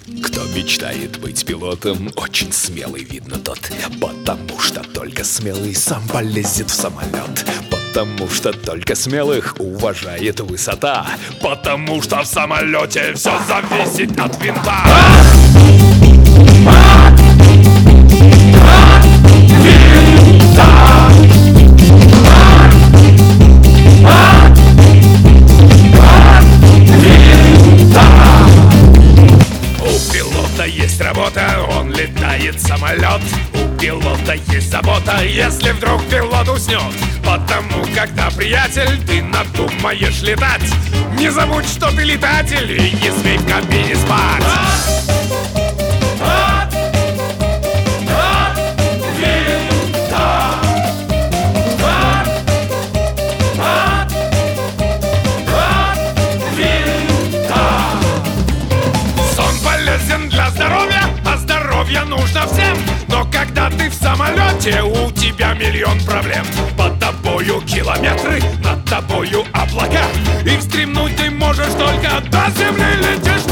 Кто мечтает быть пилотом, очень смелый, видно тот. Потому что только смелый сам полезет в самолет. Потому что только смелых уважает высота. Потому что в самолете все зависит от винта. Есть работа, он летает самолет. У пилота есть забота, если вдруг пилот уснет. Потому, когда, приятель, ты надумаешь летать, не забудь, что ты летатель, и не смей в кабине спать. Для здоровья, а здоровье нужно всем. Но когда ты в самолете, у тебя миллион проблем. Под тобою километры, над тобою облака, и встремнуть ты можешь только до земли летишь.